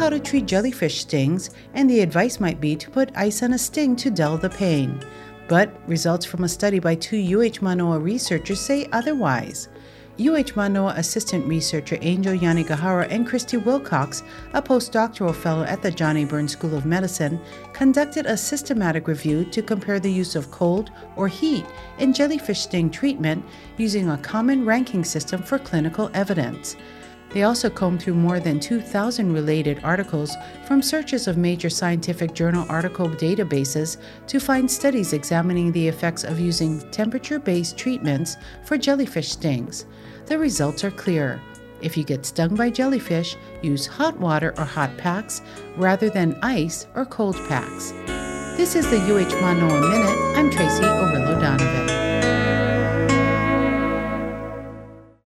how to treat jellyfish stings, and the advice might be to put ice on a sting to dull the pain. But results from a study by two UH Manoa researchers say otherwise. UH Manoa assistant researcher Angel Yanagihara and Christy Wilcox, a postdoctoral fellow at the John A. Burns School of Medicine, conducted a systematic review to compare the use of cold or heat in jellyfish sting treatment using a common ranking system for clinical evidence. They also combed through more than 2,000 related articles from searches of major scientific journal article databases to find studies examining the effects of using temperature-based treatments for jellyfish stings. The results are clear. If you get stung by jellyfish, use hot water or hot packs rather than ice or cold packs. This is the UH Manoa Minute. I'm Tracy Orillo Donovan.